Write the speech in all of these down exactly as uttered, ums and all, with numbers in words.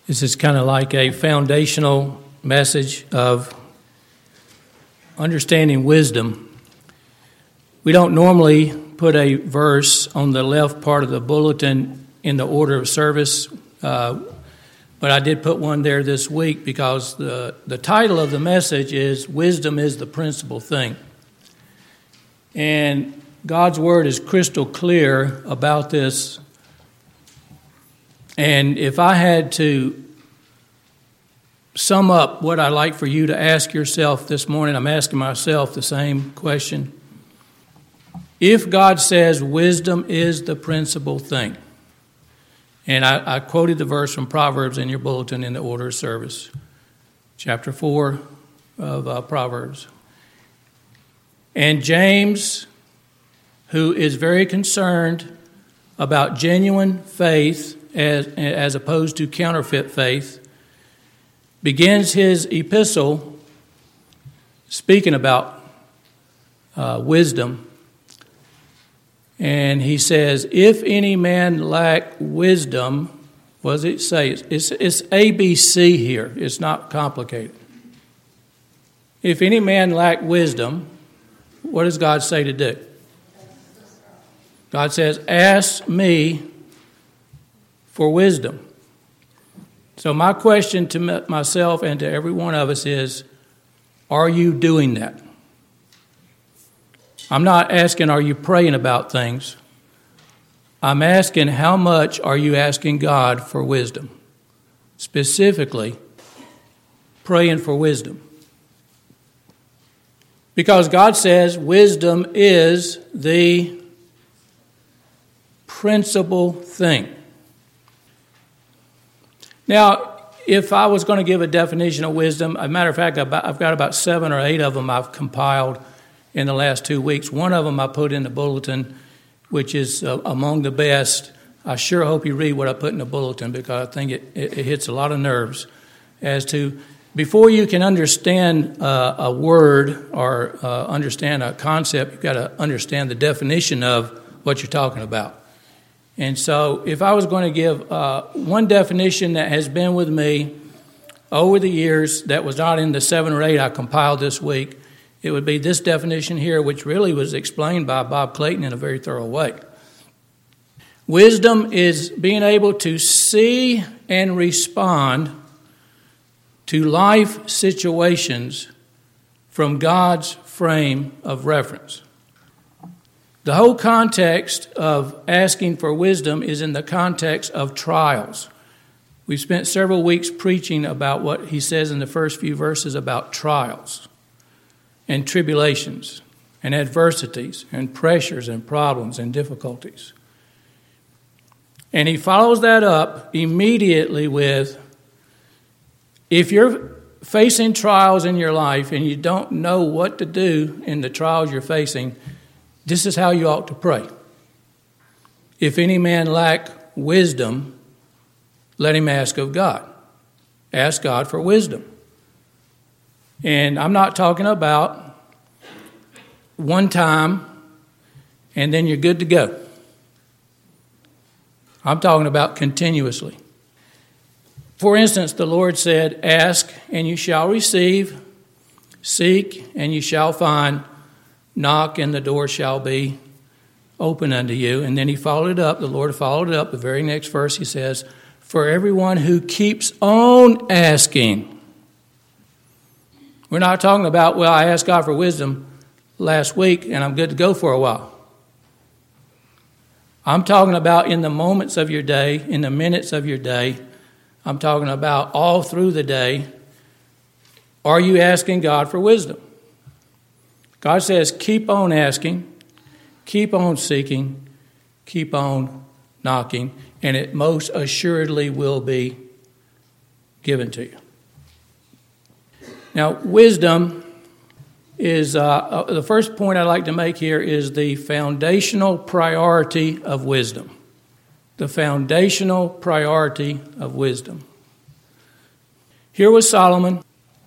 This is kind of like a foundational message of understanding wisdom. We don't normally put a verse on the left part of the bulletin in the order of service, uh, but I did put one there this week because the, the title of the message is Wisdom is the Principal Thing. And God's Word is crystal clear about this. And if I had to sum up what I'd like for you to ask yourself this morning, I'm asking myself the same question. If God says wisdom is the principal thing, and I, I quoted the verse from Proverbs in your bulletin in the order of service, chapter four of uh, Proverbs. And James, who is very concerned about genuine faith as, as opposed to counterfeit faith, begins his epistle speaking about uh, wisdom. And he says, if any man lack wisdom, what does it say? It's, it's A B C here. It's not complicated. If any man lack wisdom, what does God say to do? God says, ask me for wisdom. So my question to myself and to every one of us is, are you doing that? I'm not asking, are you praying about things? I'm asking, how much are you asking God for wisdom? Specifically, praying for wisdom. Because God says wisdom is the principal thing. Now, if I was going to give a definition of wisdom, as a matter of fact, I've got about seven or eight of them I've compiled in the last two weeks. One of them I put in the bulletin, which is uh, among the best. I sure hope you read what I put in the bulletin because I think it, it, it hits a lot of nerves as to before you can understand uh, a word or uh, understand a concept, you've got to understand the definition of what you're talking about. And so if I was going to give uh, one definition that has been with me over the years that was not in the seven or eight I compiled this week, it would be this definition here, which really was explained by Bob Clayton in a very thorough way. Wisdom is being able to see and respond to life situations from God's frame of reference. The whole context of asking for wisdom is in the context of trials. We've spent several weeks preaching about what he says in the first few verses about trials and tribulations and adversities and pressures and problems and difficulties. And he follows that up immediately with, if you're facing trials in your life and you don't know what to do in the trials you're facing, this is how you ought to pray. If any man lack wisdom, let him ask of God. Ask God for wisdom. And I'm not talking about one time and then you're good to go. I'm talking about continuously. For instance, the Lord said, ask and you shall receive, seek and you shall find, knock and the door shall be open unto you. And then he followed it up, the Lord followed it up, the very next verse he says, for everyone who keeps on asking. We're not talking about, well, I asked God for wisdom last week and I'm good to go for a while. I'm talking about in the moments of your day, in the minutes of your day. I'm talking about all through the day. Are you asking God for wisdom? God says, keep on asking, keep on seeking, keep on knocking, and it most assuredly will be given to you. Now, wisdom is, uh, the first point I'd like to make here is the foundational priority of wisdom. The foundational priority of wisdom. Here was Solomon,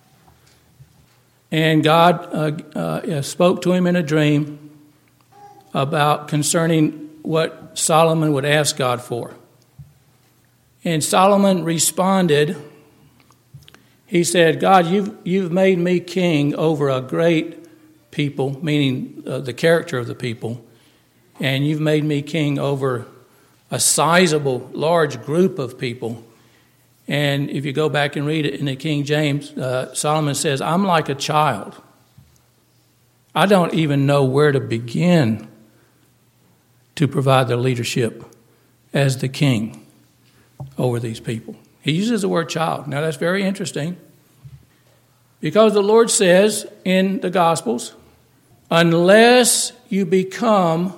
and God uh, uh, spoke to him in a dream about concerning what Solomon would ask God for. And Solomon responded, he said, God, you've, you've made me king over a great people, meaning uh, the character of the people, and you've made me king over a sizable, large group of people. And if you go back and read it in the King James, uh, Solomon says, I'm like a child. I don't even know where to begin to provide the leadership as the king over these people. He uses the word child. Now that's very interesting, because the Lord says in the Gospels, unless you become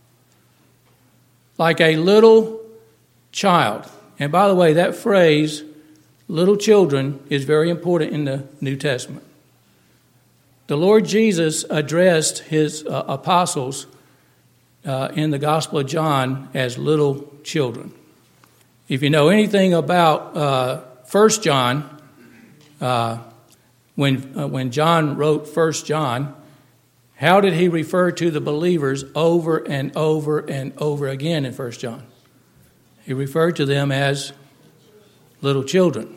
like a little child. And by the way, that phrase, little children, is very important in the New Testament. The Lord Jesus addressed his uh, apostles uh, in the Gospel of John as little children. If you know anything about uh, First John, uh, when uh, when John wrote First John, how did he refer to the believers over and over and over again in First John? He referred to them as little children.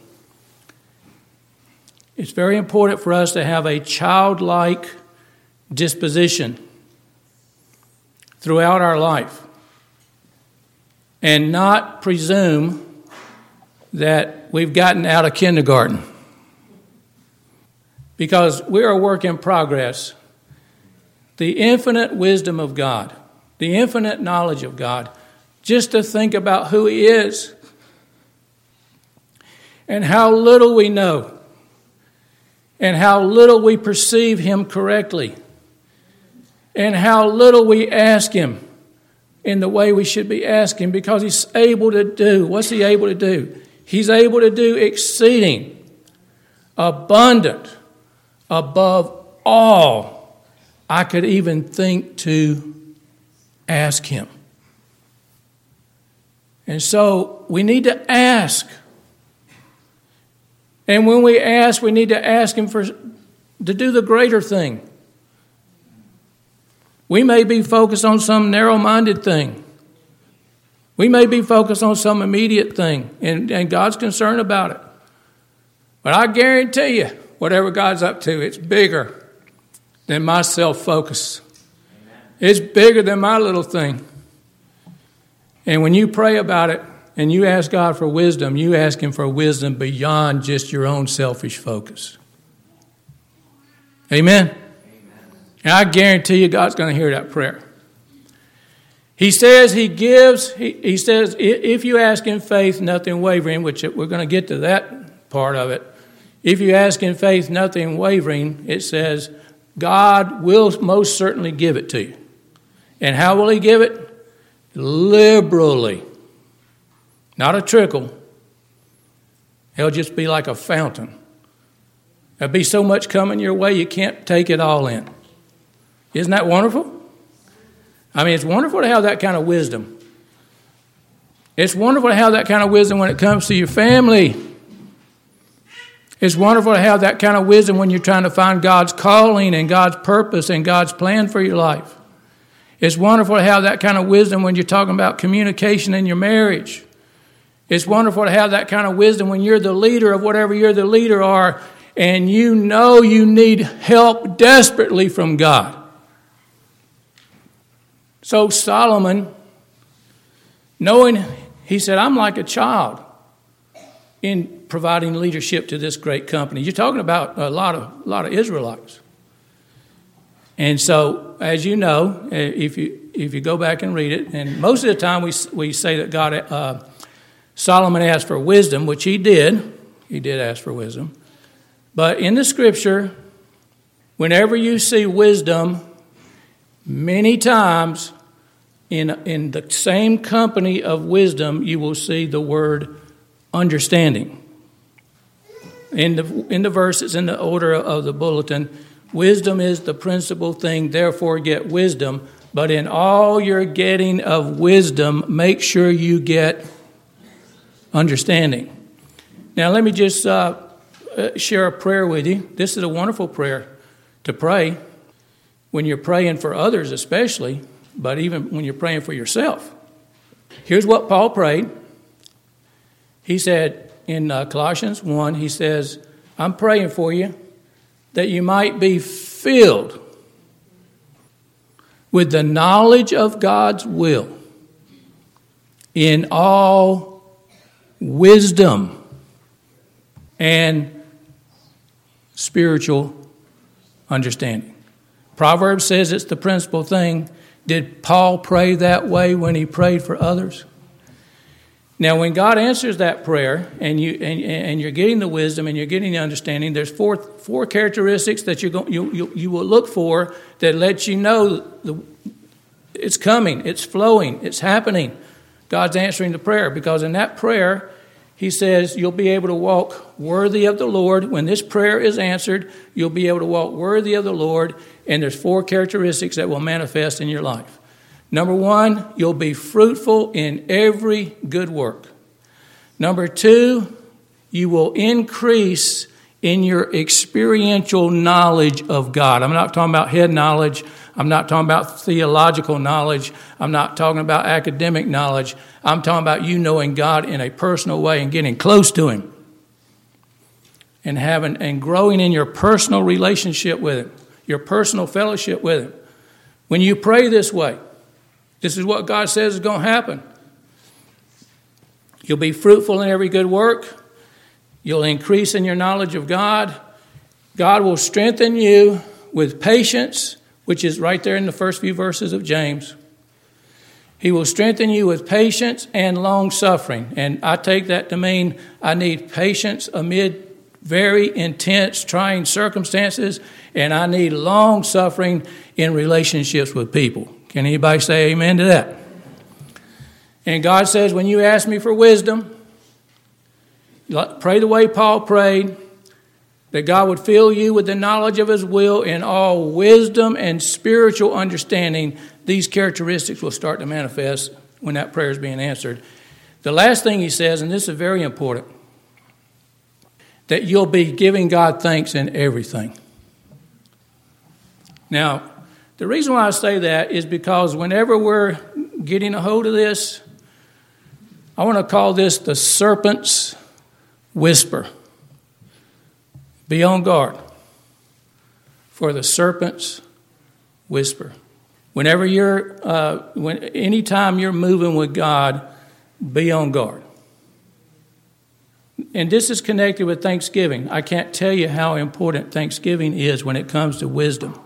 It's very important for us to have a childlike disposition throughout our life and not presume that we've gotten out of kindergarten, because we're a work in progress. The infinite wisdom of God, the infinite knowledge of God, just to think about who He is and how little we know and how little we perceive Him correctly and how little we ask Him in the way we should be asking, because He's able to do. What's He able to do? He's able to do exceeding, abundant, above all I could even think to ask Him. And so we need to ask. And when we ask, we need to ask Him for to do the greater thing. We may be focused on some narrow-minded thing. We may be focused on some immediate thing, and, and God's concerned about it. But I guarantee you, whatever God's up to, it's bigger than my self-focus. It's bigger than my little thing. And when you pray about it and you ask God for wisdom, you ask Him for wisdom beyond just your own selfish focus. Amen? Amen. And I guarantee you God's going to hear that prayer. He says He gives, he, he says, if you ask in faith, nothing wavering, which we're going to get to that part of it. If you ask in faith, nothing wavering, it says, God will most certainly give it to you. And how will He give it? Liberally. Not a trickle. It'll just be like a fountain. There'll be so much coming your way you can't take it all in. Isn't that wonderful? I mean, it's wonderful to have that kind of wisdom. It's wonderful to have that kind of wisdom when it comes to your family. It's wonderful to have that kind of wisdom when you're trying to find God's calling and God's purpose and God's plan for your life. It's wonderful to have that kind of wisdom when you're talking about communication in your marriage. It's wonderful to have that kind of wisdom when you're the leader of whatever you're the leader are, and you know you need help desperately from God. So Solomon, knowing, he said, I'm like a child in providing leadership to this great company. You're talking about a lot of a lot of Israelites. And so, as you know, if you if you go back and read it, and most of the time we we say that God, uh, Solomon asked for wisdom, which he did. He did ask for wisdom. But in the Scripture, whenever you see wisdom, many times in in the same company of wisdom, you will see the word understanding. In the in the verses, in the order of the bulletin, wisdom is the principal thing, therefore get wisdom. But in all your getting of wisdom, make sure you get understanding. Now, let me just uh, share a prayer with you. This is a wonderful prayer to pray when you're praying for others especially, but even when you're praying for yourself. Here's what Paul prayed. He said in uh, Colossians one, he says, I'm praying for you that you might be filled with the knowledge of God's will in all wisdom and spiritual understanding. Proverbs says it's the principal thing. Did Paul pray that way when he prayed for others? Now, when God answers that prayer, and you and, and you're getting the wisdom and you're getting the understanding, there's four four characteristics that you're going, you, you you will look for that lets you know the, it's coming, it's flowing, it's happening. God's answering the prayer, because in that prayer, He says you'll be able to walk worthy of the Lord. When this prayer is answered, you'll be able to walk worthy of the Lord, and there's four characteristics that will manifest in your life. Number one, you'll be fruitful in every good work. Number two, you will increase in your experiential knowledge of God. I'm not talking about head knowledge. I'm not talking about theological knowledge. I'm not talking about academic knowledge. I'm talking about you knowing God in a personal way and getting close to Him and having and growing in your personal relationship with Him, your personal fellowship with Him. When you pray this way, this is what God says is going to happen. You'll be fruitful in every good work. You'll increase in your knowledge of God. God will strengthen you with patience, which is right there in the first few verses of James. He will strengthen you with patience and long suffering. And I take that to mean I need patience amid very intense, trying circumstances, and I need long suffering in relationships with people. Can anybody say amen to that? And God says, when you ask me for wisdom, pray the way Paul prayed, that God would fill you with the knowledge of His will in all wisdom and spiritual understanding. These characteristics will start to manifest when that prayer is being answered. The last thing he says, and this is very important, that you'll be giving God thanks in everything. Now, the reason why I say that is because whenever we're getting a hold of this, I want to call this the serpent's whisper. Be on guard for the serpent's whisper. Whenever you're, uh, when anytime you're moving with God, be on guard. And this is connected with Thanksgiving. I can't tell you how important Thanksgiving is when it comes to wisdom.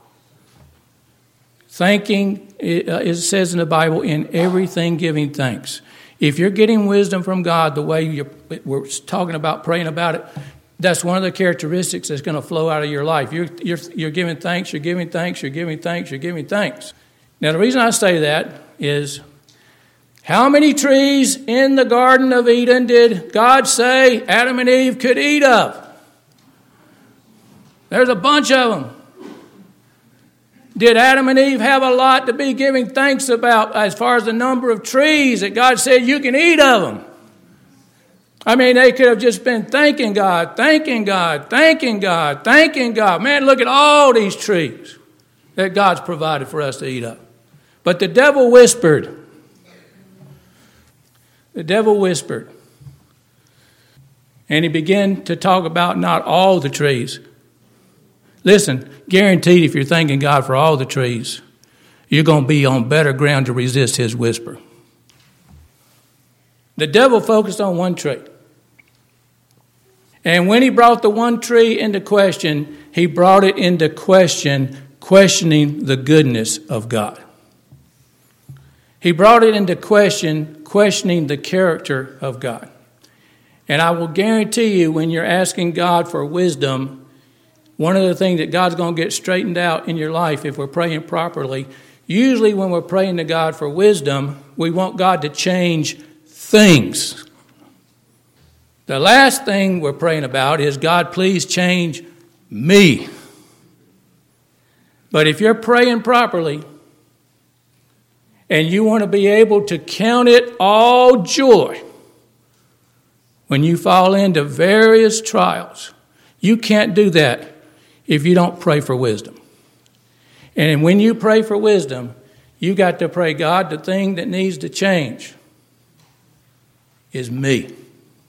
Thanking, it says in the Bible, in everything giving thanks. If you're getting wisdom from God the way you're, we're talking about, praying about it, that's one of the characteristics that's going to flow out of your life. You're, you're, you're giving thanks, you're giving thanks, you're giving thanks, you're giving thanks. Now, the reason I say that is, how many trees in the Garden of Eden did God say Adam and Eve could eat of? There's a bunch of them. Did Adam and Eve have a lot to be giving thanks about as far as the number of trees that God said you can eat of them? I mean, they could have just been thanking God, thanking God, thanking God, thanking God. Man, look at all these trees that God's provided for us to eat of. But the devil whispered. The devil whispered. And he began to talk about not all the trees. Listen, guaranteed if you're thanking God for all the trees, you're going to be on better ground to resist his whisper. The devil focused on one tree. And when he brought the one tree into question, he brought it into question, questioning the goodness of God. He brought it into question, questioning the character of God. And I will guarantee you, when you're asking God for wisdom, one of the things that God's going to get straightened out in your life if we're praying properly, usually when we're praying to God for wisdom, we want God to change things. The last thing we're praying about is, God, please change me. But if you're praying properly and you want to be able to count it all joy when you fall into various trials, you can't do that if you don't pray for wisdom. And when you pray for wisdom, you got to pray, God, the thing that needs to change is me.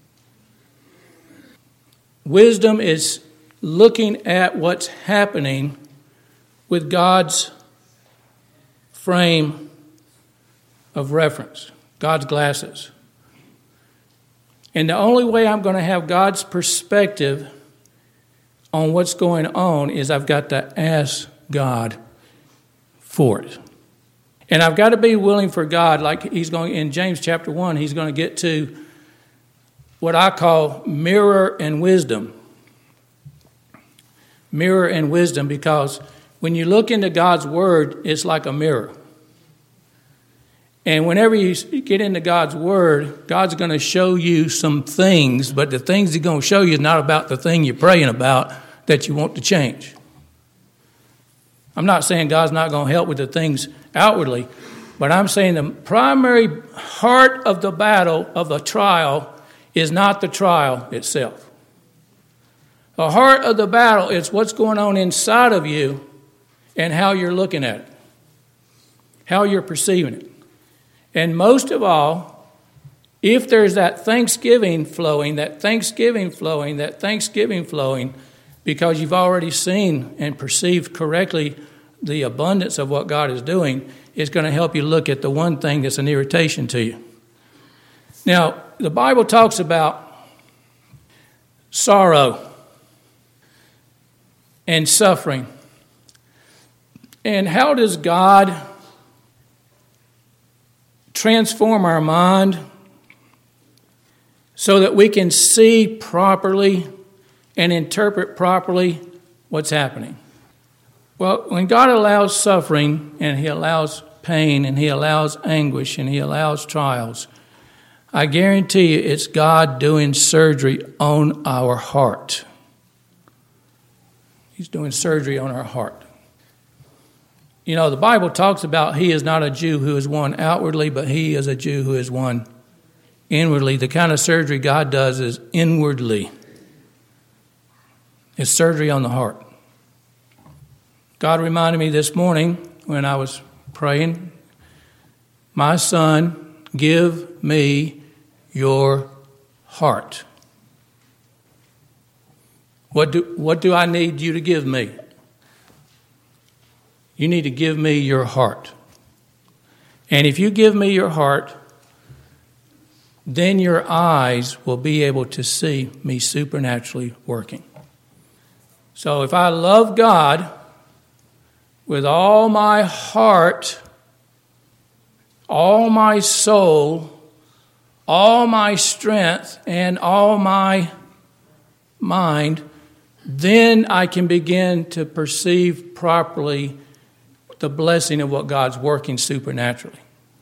wisdom is looking at what's happening with God's frame of reference, God's glasses. And the only way I'm going to have God's perspective on what's going on is I've got to ask God for it. And I've got to be willing for God, like he's going in James chapter one, he's going to get to what I call mirror and wisdom. Mirror and wisdom, because when you look into God's word, it's like a mirror. And whenever you get into God's word, God's going to show you some things, but the things he's going to show you is not about the thing you're praying about that you want to change. I'm not saying God's not going to help with the things outwardly, but I'm saying the primary heart of the battle of the trial is not the trial itself. The heart of the battle is what's going on inside of you and how you're looking at it, how you're perceiving it. And most of all, if there's that thanksgiving flowing, that thanksgiving flowing, that thanksgiving flowing, because you've already seen and perceived correctly the abundance of what God is doing, it's going to help you look at the one thing that's an irritation to you. Now, the Bible talks about sorrow and suffering. And how does God transform our mind so that we can see properly and interpret properly what's happening? Well, when God allows suffering and he allows pain and he allows anguish and he allows trials, I guarantee you it's God doing surgery on our heart. He's doing surgery on our heart. You know, the Bible talks about he is not a Jew who is one outwardly, but he is a Jew who is one inwardly. The kind of surgery God does is inwardly. It's surgery on the heart. God reminded me this morning when I was praying, my son, give me your heart. What do, what do I need you to give me? You need to give me your heart. And if you give me your heart, then your eyes will be able to see me supernaturally working. So if I love God with all my heart, all my soul, all my strength, and all my mind, then I can begin to perceive properly the blessing of what God's working supernaturally.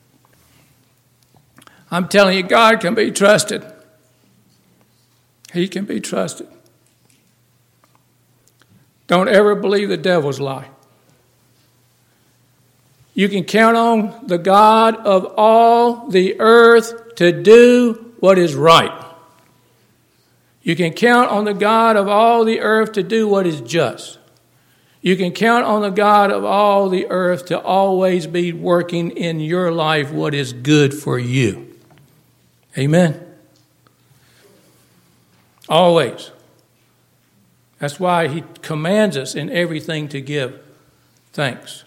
I'm telling you, God can be trusted. He can be trusted. Don't ever believe the devil's lie. You can count on the God of all the earth to do what is right. You can count on the God of all the earth to do what is just. You can count on the God of all the earth to always be working in your life what is good for you. Amen. Always. That's why he commands us in everything to give thanks.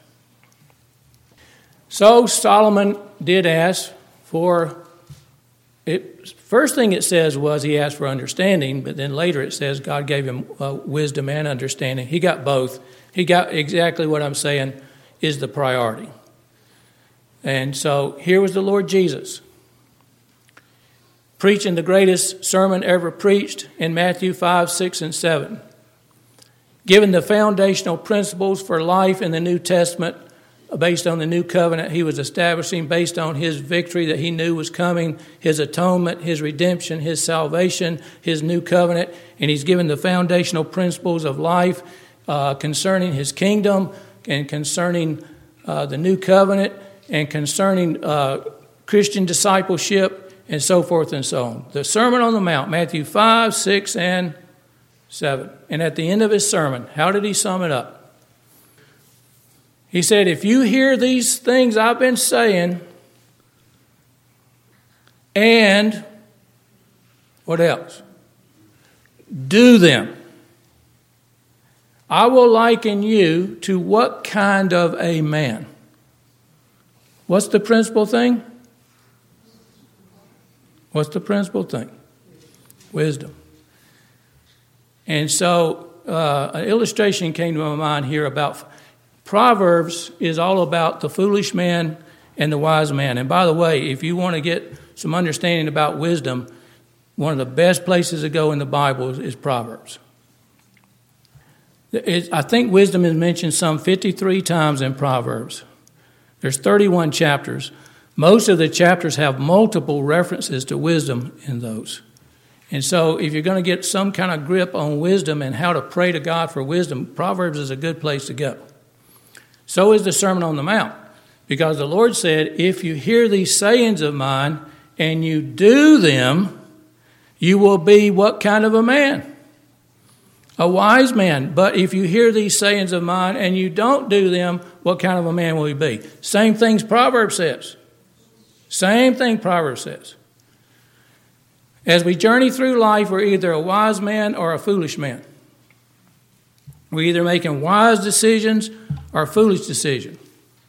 So Solomon did ask for it. First thing it says was he asked for understanding, but then later it says God gave him uh, wisdom and understanding. He got both. He got exactly what I'm saying is the priority. And so here was the Lord Jesus preaching the greatest sermon ever preached in Matthew five, six, and seven. Given the foundational principles for life in the New Testament based on the new covenant he was establishing, based on his victory that he knew was coming, his atonement, his redemption, his salvation, his new covenant. And he's given the foundational principles of life uh, concerning his kingdom and concerning uh, the new covenant and concerning uh, Christian discipleship and so forth and so on. The Sermon on the Mount, Matthew five, six, and seven. And at the end of his sermon, how did he sum it up? He said, if you hear these things I've been saying, and what else? do them. I will liken you to what kind of a man? What's the principal thing? What's the principal thing? Wisdom. And so uh, an illustration came to my mind here about Proverbs is all about the foolish man and the wise man. And by the way, if you want to get some understanding about wisdom, one of the best places to go in the Bible is, is Proverbs. It, I think wisdom is mentioned some fifty-three times in Proverbs. There's thirty-one chapters. Most of the chapters have multiple references to wisdom in those. And so if you're going to get some kind of grip on wisdom and how to pray to God for wisdom, Proverbs is a good place to go. So is the Sermon on the Mount. Because the Lord said, if you hear these sayings of mine and you do them, you will be what kind of a man? A wise man. But if you hear these sayings of mine and you don't do them, what kind of a man will you be? Same things Proverbs says. Same thing Proverbs says. As we journey through life, we're either a wise man or a foolish man. We're either making wise decisions or foolish decisions.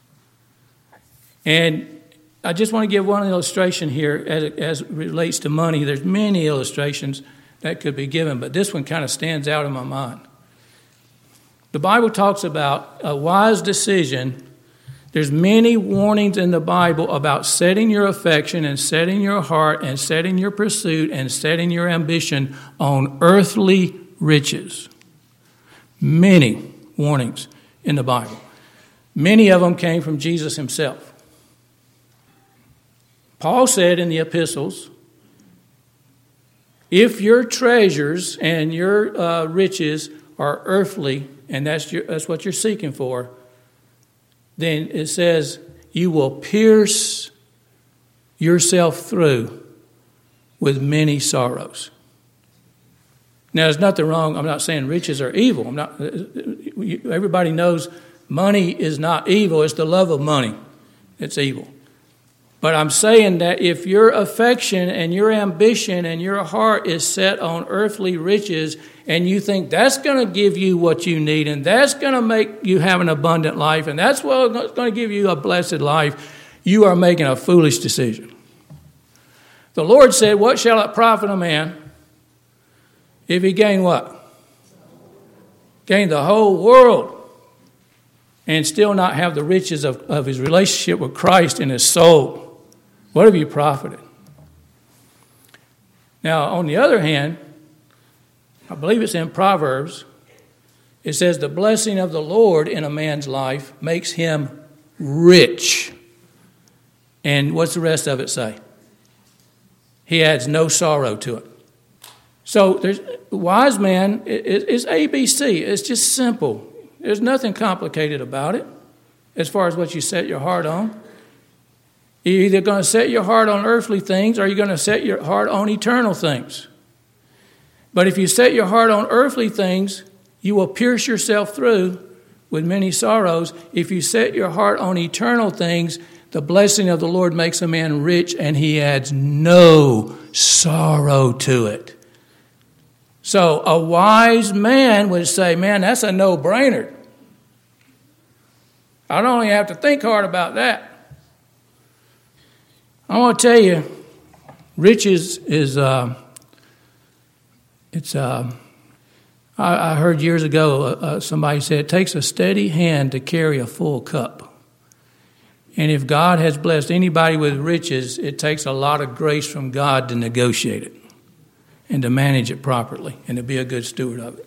And I just want to give one illustration here as it, as it relates to money. There's many illustrations that could be given, but this one kind of stands out in my mind. The Bible talks about a wise decision. There's many warnings in the Bible about setting your affection and setting your heart and setting your pursuit and setting your ambition on earthly riches. Many warnings in the Bible. Many of them came from Jesus himself. Paul said in the epistles, if your treasures and your uh, riches are earthly, and that's your, that's what you're seeking for, then it says you will pierce yourself through with many sorrows. Now, there's nothing wrong. I'm not saying riches are evil. I'm not. Everybody knows money is not evil. It's the love of money that's evil. But I'm saying that if your affection and your ambition and your heart is set on earthly riches and you think that's going to give you what you need and that's going to make you have an abundant life and that's what's going to give you a blessed life, you are making a foolish decision. The Lord said, what shall it profit a man if he gain what? Gain the whole world and still not have the riches of, of his relationship with Christ in his soul? What have you profited? Now, on the other hand, I believe it's in Proverbs, it says the blessing of the Lord in a man's life makes him rich. And what's the rest of it say? He adds no sorrow to it. So there's wise man is A B C. It's just simple. There's nothing complicated about it as far as what you set your heart on. You're either going to set your heart on earthly things or you're going to set your heart on eternal things. But if you set your heart on earthly things, you will pierce yourself through with many sorrows. If you set your heart on eternal things, the blessing of the Lord makes a man rich and he adds no sorrow to it. So a wise man would say, man, that's a no-brainer. I don't even have to think hard about that. I want to tell you, riches is, uh, it's, uh, I, I heard years ago uh, somebody said, it takes a steady hand to carry a full cup. And if God has blessed anybody with riches, it takes a lot of grace from God to negotiate it and to manage it properly and to be a good steward of it.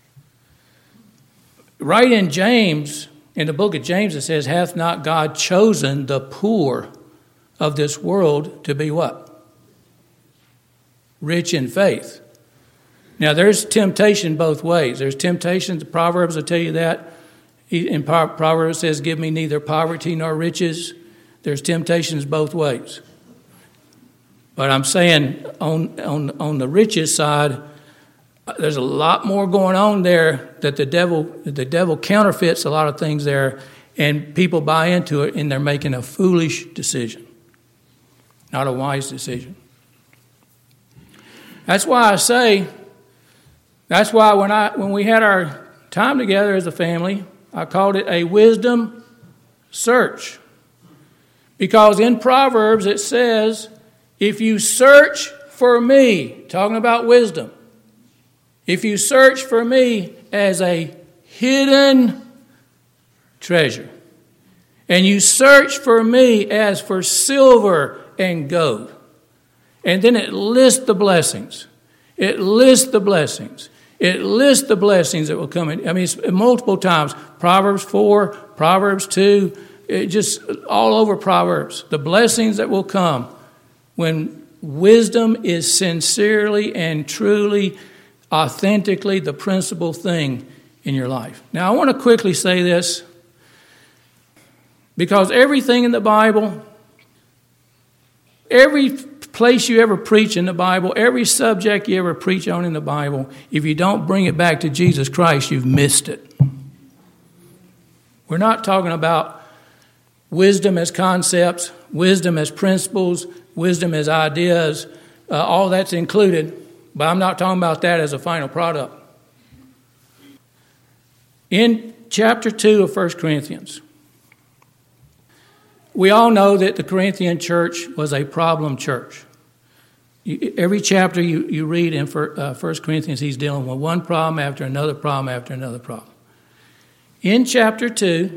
Right in James, in the book of James, it says, hath not God chosen the poor of this world to be what? Rich in faith. Now, there's temptation both ways. There's temptation, the Proverbs will tell you that. In Proverbs it says, give me neither poverty nor riches. There's temptations both ways. But I'm saying on, on, on the riches side, there's a lot more going on there that the devil, the devil counterfeits a lot of things there, and people buy into it, and they're making a foolish decision. Not a wise decision. That's why I say, That's why when I when we had our time together as a family, I called it a wisdom search. Because in Proverbs it says, if you search for me, talking about wisdom, if you search for me as a hidden treasure, and you search for me as for silver and gold, and then it lists the blessings. It lists the blessings. It lists the blessings that will come in. I mean, it's multiple times. Proverbs four, Proverbs two, it just all over Proverbs. The blessings that will come when wisdom is sincerely and truly, authentically the principal thing in your life. Now, I want to quickly say this, because everything in the Bible, every place you ever preach in the Bible, every subject you ever preach on in the Bible, if you don't bring it back to Jesus Christ, you've missed it. We're not talking about wisdom as concepts, wisdom as principles, wisdom as ideas. Uh, all that's included, but I'm not talking about that as a final product. In chapter two of First Corinthians, we all know that the Corinthian church was a problem church. Every chapter you, you read in First Corinthians, he's dealing with one problem after another problem after another problem. In chapter two,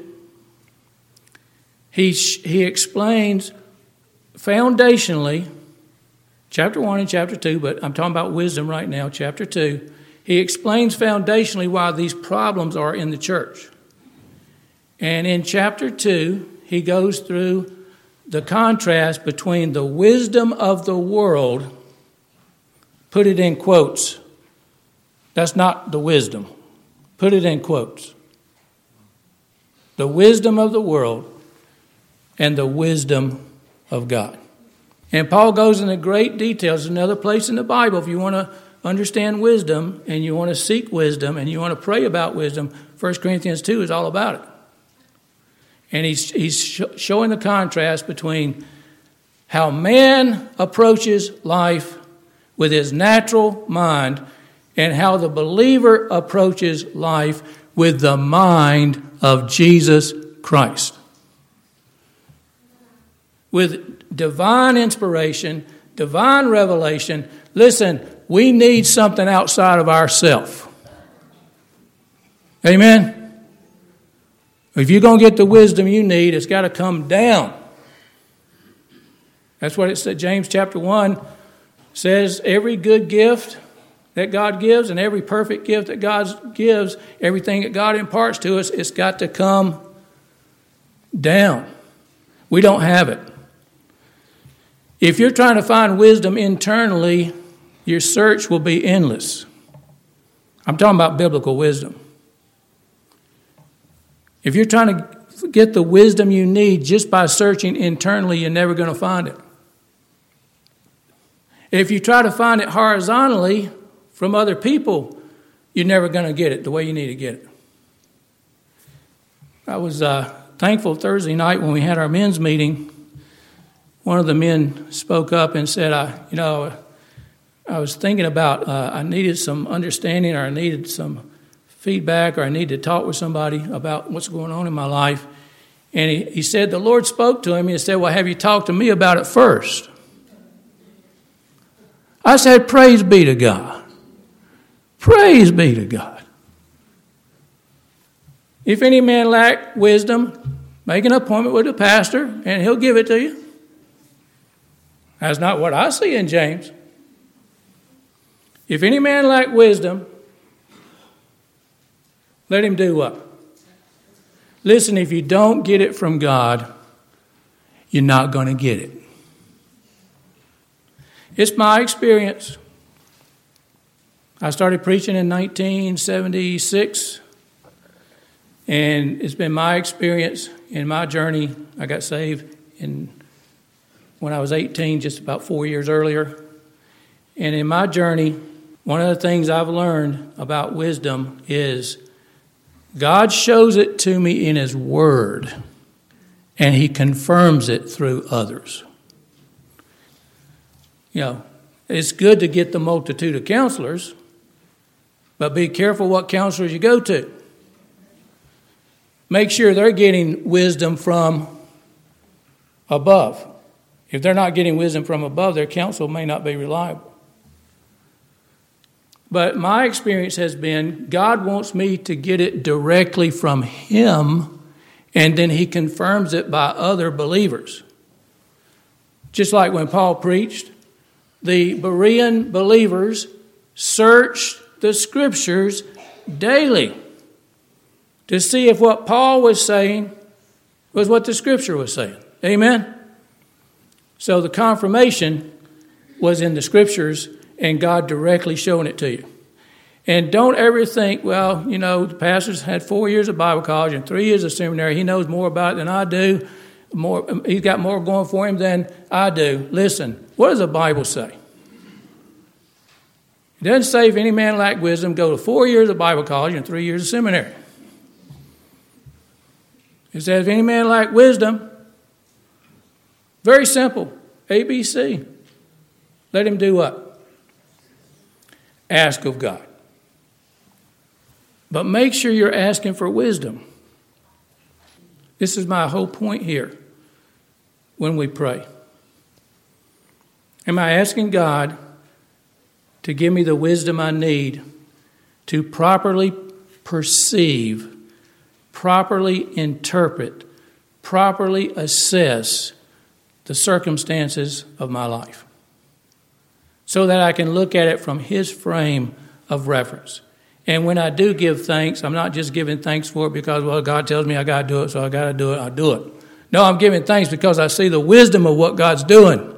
he, he explains foundationally, chapter one and chapter two, but I'm talking about wisdom right now, chapter two. He explains foundationally why these problems are in the church. And in chapter two, he goes through the contrast between the wisdom of the world, put it in quotes. That's not the wisdom. Put it in quotes. The wisdom of the world and the wisdom of God. And Paul goes into great details. There's another place in the Bible, if you want to understand wisdom and you want to seek wisdom and you want to pray about wisdom, First Corinthians two is all about it. And he's, he's sh- showing the contrast between how man approaches life with his natural mind and how the believer approaches life with the mind of Jesus Christ. With divine inspiration, divine revelation. Listen, we need something outside of ourselves. Amen? If you're going to get the wisdom you need, it's got to come down. That's what it said. James chapter one says every good gift that God gives and every perfect gift that God gives, everything that God imparts to us, it's got to come down. We don't have it. If you're trying to find wisdom internally, your search will be endless. I'm talking about biblical wisdom. If you're trying to get the wisdom you need just by searching internally, you're never going to find it. If you try to find it horizontally from other people, you're never going to get it the way you need to get it. I was uh, thankful Thursday night when we had our men's meeting. One of the men spoke up and said, I, you know, I was thinking about uh, I needed some understanding or I needed some feedback or I need to talk with somebody about what's going on in my life. And he, he said the Lord spoke to him and he said, well, have you talked to me about it first? I said, praise be to God. Praise be to God. If any man lack wisdom, make an appointment with the pastor and he'll give it to you. That's not what I see in James. If any man lack wisdom, let him do what? Listen, if you don't get it from God, you're not going to get it. It's my experience. I started preaching in nineteen seventy-six, and it's been my experience in my journey. I got saved in when I was eighteen, just about four years earlier. And in my journey, one of the things I've learned about wisdom is God shows it to me in His Word, and He confirms it through others. You know, it's good to get the multitude of counselors, But be careful what counselors you go to. Make sure they're getting wisdom from above. If they're not getting wisdom from above, their counsel may not be reliable. But my experience has been God wants me to get it directly from Him, and then He confirms it by other believers. Just like when Paul preached, the Berean believers searched the Scriptures daily to see if what Paul was saying was what the Scripture was saying. Amen? So the confirmation was in the Scriptures and God directly showing it to you. And don't ever think, well, you know, the pastor's had four years of Bible college and three years of seminary. He knows more about it than I do. More, he's got more going for him than I do. Listen, what does the Bible say? It doesn't say if any man lack wisdom, go to four years of Bible college and three years of seminary. It says if any man lack wisdom, very simple, A B C. Let him do what? Ask of God. But make sure you're asking for wisdom. This is my whole point here when we pray. Am I asking God to give me the wisdom I need to properly perceive, properly interpret, properly assess the circumstances of my life, so that I can look at it from His frame of reference? And when I do give thanks, I'm not just giving thanks for it because, well, God tells me I got to do it, so I got to do it, I'll do it. No, I'm giving thanks because I see the wisdom of what God's doing.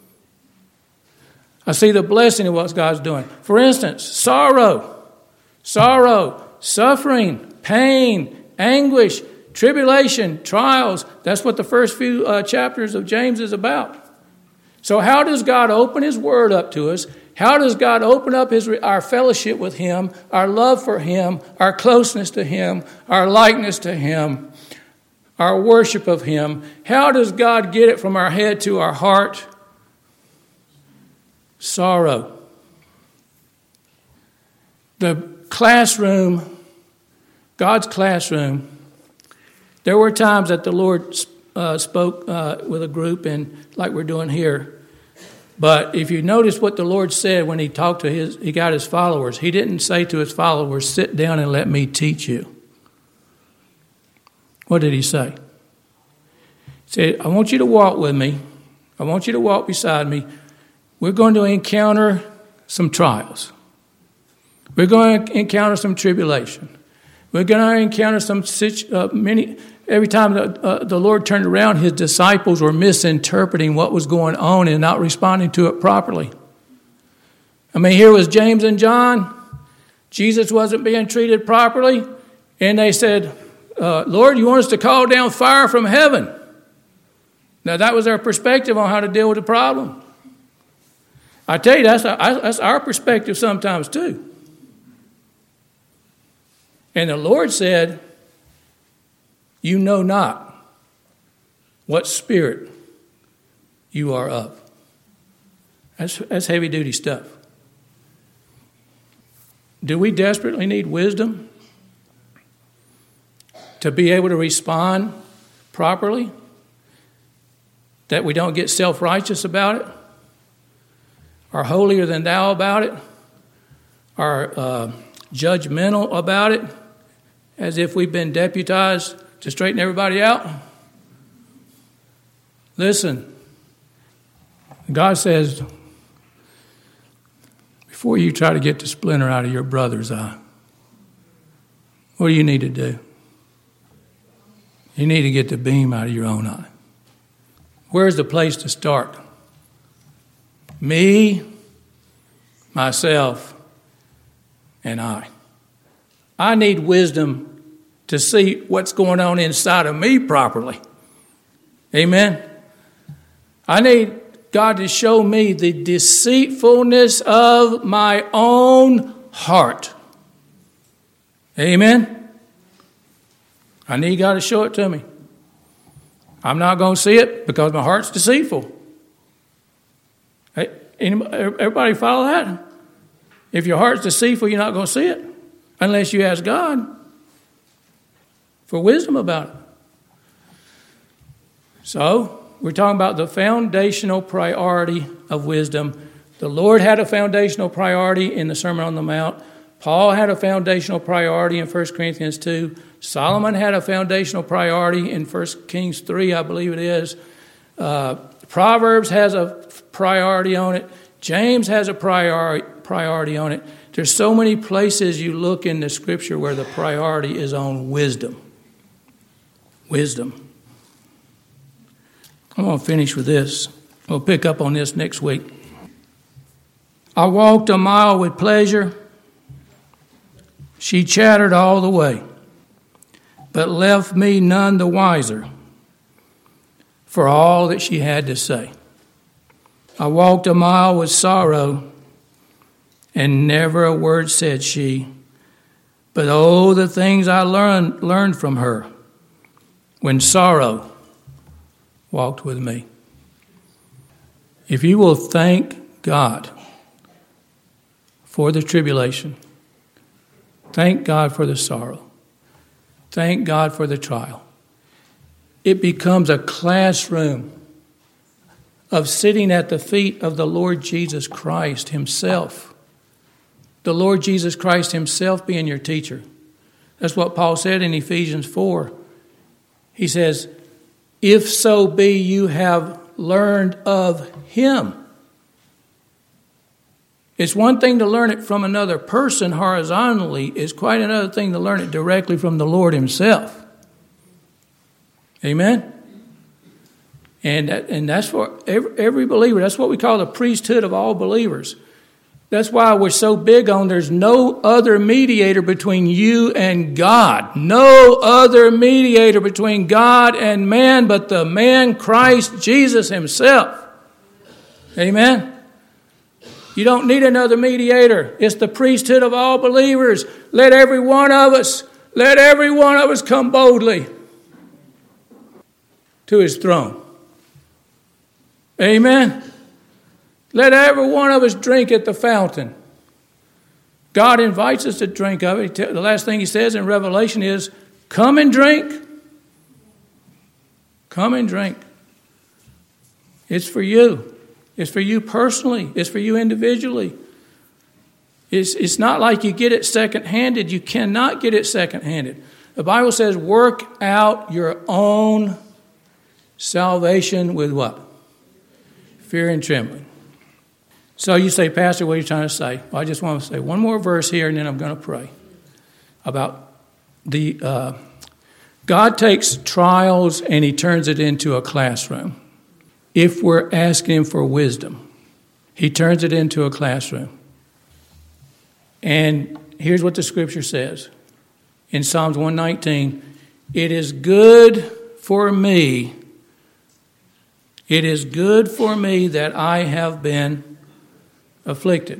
I see the blessing of what God's doing. For instance, sorrow, sorrow, suffering, pain, anguish, tribulation, trials. That's what the first few uh, chapters of James is about. So how does God open His Word up to us? How does God open up his, our fellowship with Him, our love for Him, our closeness to Him, our likeness to Him, our worship of Him? How does God get it from our head to our heart? Sorrow. The classroom, God's classroom, there were times that the Lord uh, spoke uh, with a group, and like we're doing here. But if you notice what the Lord said when He talked to His, He got His followers, He didn't say to His followers, sit down and let me teach you. What did He say? He said, I want you to walk with me. I want you to walk beside me. We're going to encounter some trials. We're going to encounter some tribulation. We're going to encounter some uh, many. Every time the, uh, the Lord turned around, His disciples were misinterpreting what was going on and not responding to it properly. I mean, here was James and John. Jesus wasn't being treated properly. And they said, uh, Lord, you want us to call down fire from heaven? Now, that was their perspective on how to deal with the problem. I tell you, that's our, that's our perspective sometimes too. And the Lord said, you know not what spirit you are of. That's, that's heavy-duty stuff. Do we desperately need wisdom to be able to respond properly? That we don't get self-righteous about it? Or holier than thou about it? Or uh, judgmental about it? As if we've been deputized to straighten everybody out? Listen, God says, before you try to get the splinter out of your brother's eye, what do you need to do? You need to get the beam out of your own eye. Where's the place to start? Me, myself, and I. I need wisdom to see what's going on inside of me properly. Amen? I need God to show me the deceitfulness of my own heart. Amen? I need God to show it to me. I'm not going to see it because my heart's deceitful. Hey, anybody, everybody follow that? If your heart's deceitful, you're not going to see it. unless you ask God for wisdom about it. So, we're talking about the foundational priority of wisdom. The Lord had a foundational priority in the Sermon on the Mount. Paul had a foundational priority in First Corinthians two. Solomon had a foundational priority in First Kings three, I believe it is. Uh, Proverbs has a priority on it. James has a priori- priority on it. There's so many places you look in the Scripture where the priority is on wisdom. Wisdom. I'm going to finish with this. We'll pick up on this next week. I walked a mile with pleasure. She chattered all the way, but left me none the wiser for all that she had to say. I walked a mile with sorrow, and never a word said she. But oh, the things I learned learned from her when sorrow walked with me. If you will thank God for the tribulation, thank God for the sorrow, thank God for the trial, it becomes a classroom of sitting at the feet of the Lord Jesus Christ himself. The Lord Jesus Christ himself being your teacher. That's what Paul said in Ephesians four. He says, if so be you have learned of him. It's one thing to learn it from another person horizontally. It's quite another thing to learn it directly from the Lord himself. Amen? And, that, and that's for every, every believer. That's what we call the priesthood of all believers. That's why we're so big on there's no other mediator between you and God. No other mediator between God and man but the man Christ Jesus himself. Amen? You don't need another mediator. It's the priesthood of all believers. Let every one of us, let every one of us come boldly to his throne. Amen? Let every one of us drink at the fountain. God invites us to drink of it. The last thing he says in Revelation is, come and drink. Come and drink. It's for you. It's for you personally. It's for you individually. It's, it's not like you get it second-handed. You cannot get it second-handed. The Bible says, work out your own salvation with what? Fear and trembling. So you say, Pastor, what are you trying to say? Well, I just want to say one more verse here, and then I'm going to pray about the uh, God takes trials and he turns it into a classroom. If we're asking him for wisdom, he turns it into a classroom. And here's what the scripture says in Psalms one nineteen. It is good for me, it is good for me that I have been afflicted.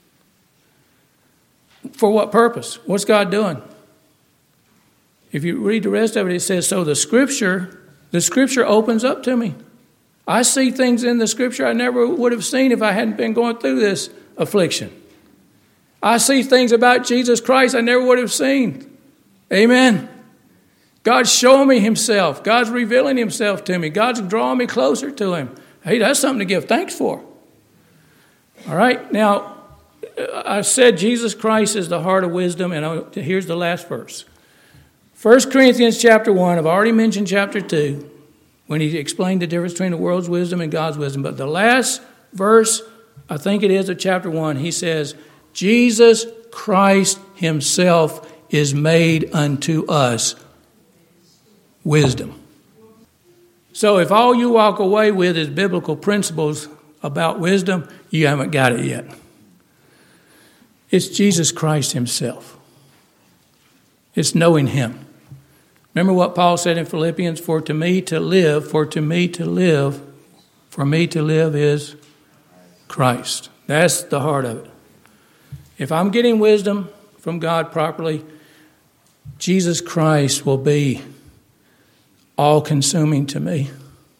For what purpose? What's God doing? If you read the rest of it, it says, so the scripture, the scripture opens up to me. I see things in the scripture I never would have seen if I hadn't been going through this affliction. I see things about Jesus Christ I never would have seen. Amen. God's showing me himself. God's revealing himself to me. God's drawing me closer to him. Hey, that's something to give thanks for. All right. Now, I said Jesus Christ is the heart of wisdom, and here's the last verse. First Corinthians chapter one, I've already mentioned chapter two, when he explained the difference between the world's wisdom and God's wisdom. But the last verse, I think it is of chapter one, he says, Jesus Christ himself is made unto us wisdom. So if all you walk away with is biblical principles about wisdom, you haven't got it yet. It's Jesus Christ himself. It's knowing him. Remember what Paul said in Philippians, for to me to live, for to me to live, for me to live is Christ. That's the heart of it. If I'm getting wisdom from God properly, Jesus Christ will be all-consuming to me.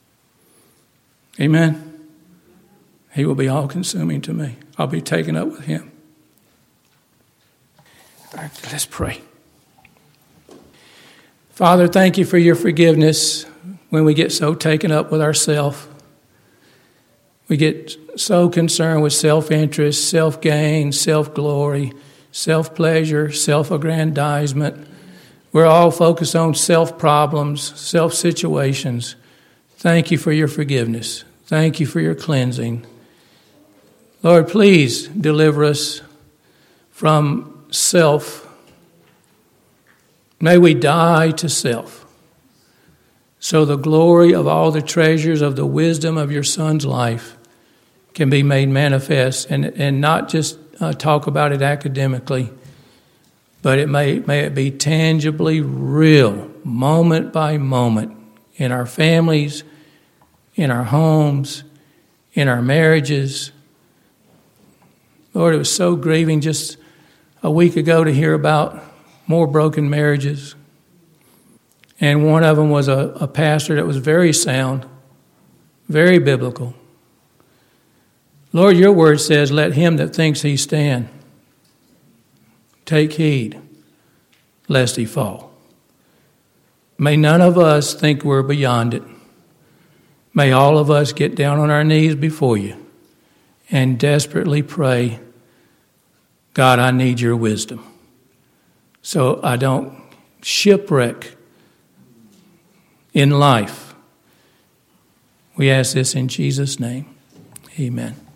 Amen? He will be all-consuming to me. I'll be taken up with him. Let's pray. Father, thank you for your forgiveness when we get so taken up with ourselves. We get so concerned with self-interest, self-gain, self-glory, self-pleasure, self-aggrandizement. We're all focused on self-problems, self-situations. Thank you for your forgiveness. Thank you for your cleansing. Lord, please deliver us from self. May we die to self, so the glory of all the treasures of the wisdom of your Son's life can be made manifest, and, and not just uh, talk about it academically, but it may, may it be tangibly real, moment by moment, in our families, in our homes, in our marriages. Lord, it was so grieving just a week ago to hear about more broken marriages. And one of them was a, a pastor that was very sound, very biblical. Lord, your word says, let him that thinks he stand take heed lest he fall. May none of us think we're beyond it. May all of us get down on our knees before you and desperately pray, God, I need your wisdom, so I don't shipwreck in life. We ask this in Jesus' name. Amen.